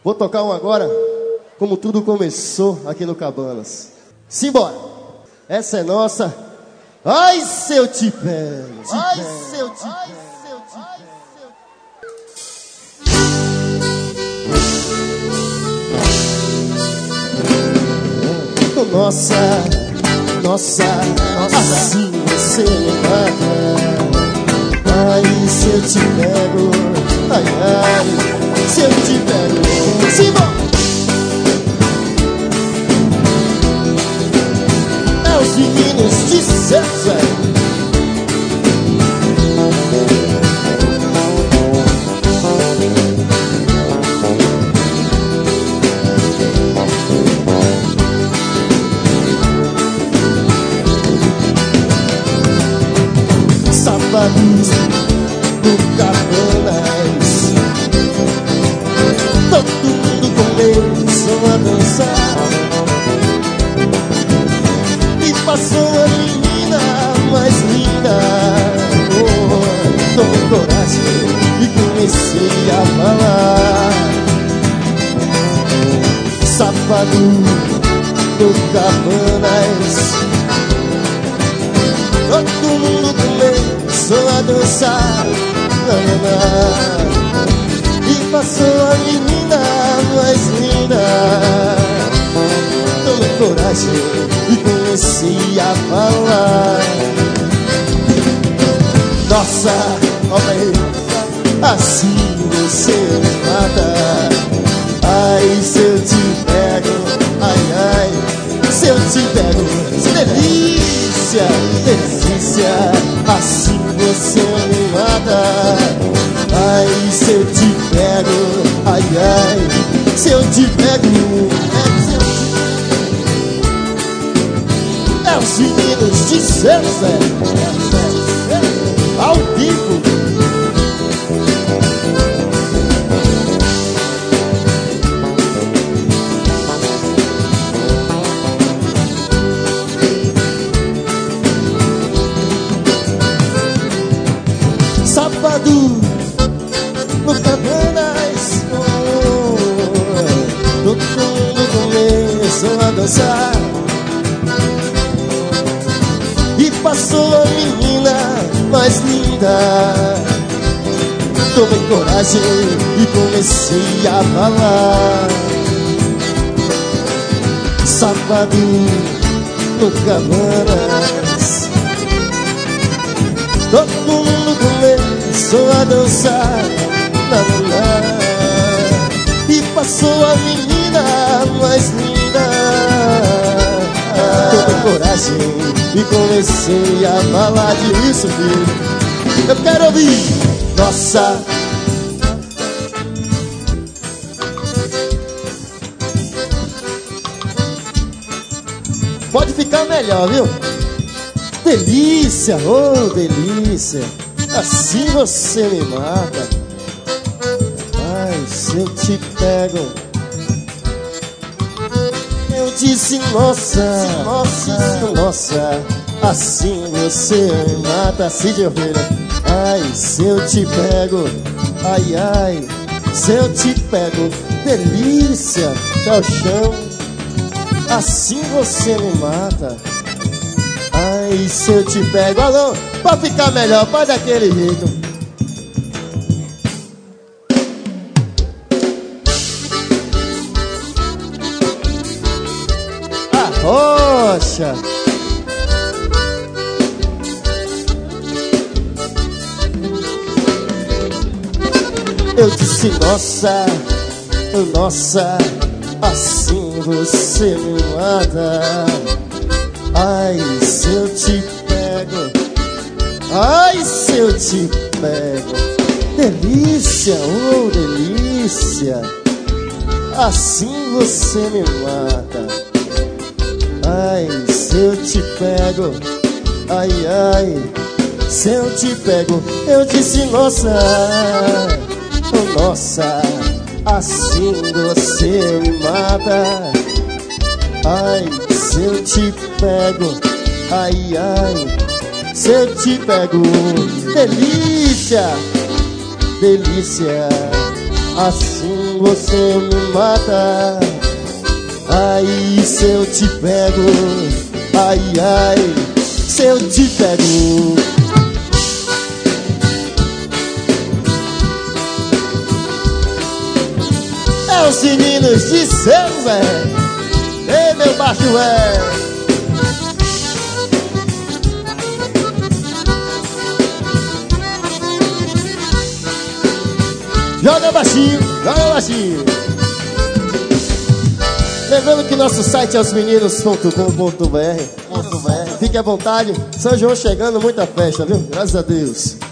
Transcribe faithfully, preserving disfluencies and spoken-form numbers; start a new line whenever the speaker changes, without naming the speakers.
Vou tocar um agora, como tudo começou aqui no Cabanas. Simbora! Essa é nossa. Ai, se eu te pego! Ai, se eu te pego! Nossa, nossa, nossa, assim você me mata. Ai, se eu te pego, ai, ai, se eu te pego, Simão! É os meninos de César. Sábados no Cabanas, todo mundo começou a dançar e passou a menina mais linda. Oh, tomei coragem e comecei a falar. Sábado no Cabanas, todo mundo começou a dançar, lá, lá, lá, e passou a menina mais linda. Tomei coragem e comecei a falar. Nossa, olha aí, assim você me mata. Ai, se eu te pego, ai, ai, se eu te pego, delícia, delícia, assim você me mata. Ai, se eu te pego, ai, ai, se eu te pego, é os meninos de César, ao vivo. Sábado no Cabanas, oh, todo mundo começou a dançar e passou a menina mais linda. Tomei coragem e comecei a falar. Sábado no Cabanas, todo mundo começou a dançar, lá, lá, lá, e passou a menina mais linda. Tomei coragem e comecei a falar disso, filho. Eu quero ouvir. Nossa, pode ficar melhor, viu? Delícia, oh delícia, assim você me mata. Ai, se eu te pego, eu disse nossa, nossa, nossa, assim você me mata. Cid Ovelha. Ai, se eu te pego, ai, ai, se eu te pego, delícia, até o chão, assim você me mata. Ai, se eu te pego, alô, pra ficar melhor, faz daquele jeito. Arrocha. Eu disse nossa, nossa, assim você me mata. Ai, se eu te pego, ai, se eu te pego, delícia, oh delícia, assim você me mata. Ai, se eu te pego, ai, ai, se eu te pego, eu disse nossa, oh nossa, assim você me mata. Ai, se eu te pego, ai, ai, se eu te pego, delícia, delícia, assim você me mata. Ai, se eu te pego, ai, ai, se eu te pego. É os meninos de Seu Zé. Ei, meu baixo é. Joga baixinho, joga baixinho. Lembrando que nosso site é os meninos ponto com ponto br. Fique à vontade. São João chegando, muita festa, viu? Graças a Deus.